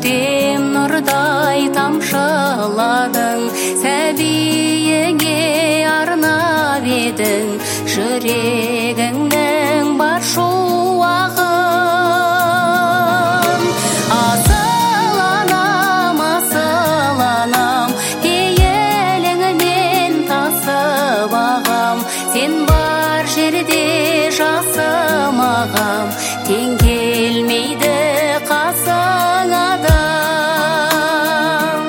көктем нұрдай тамшыладың, сәбиіңе арнап едің жүрегіңнің бар шуағын. Асыл анам, пейіліңмен тасып ағам, сен бар жерде жасым ағам, тең келмейді қасыңа адам.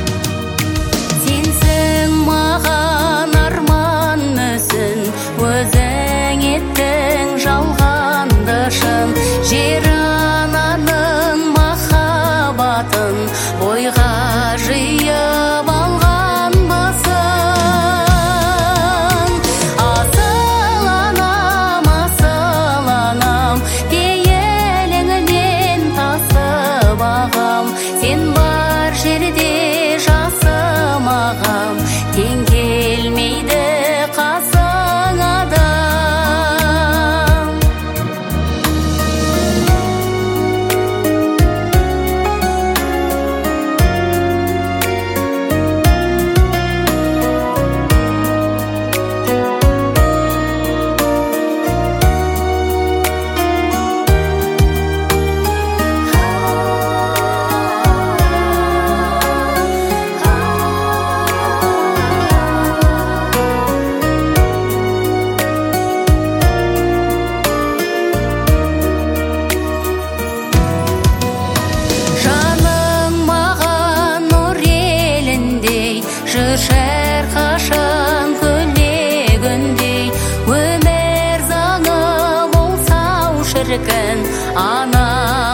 Сенсің маған арман мүсін, өзің еттің жалғанды шын, жер ананың махаббатын бойға жиып алғанбысың. Асыл анам, пейіліңмен тасып ағам, сен бар жерде жасым ағам, тең келмейді қасыңа адам. Жыр шәрқашын көлегіндей, өмір заңы болса шіркін ана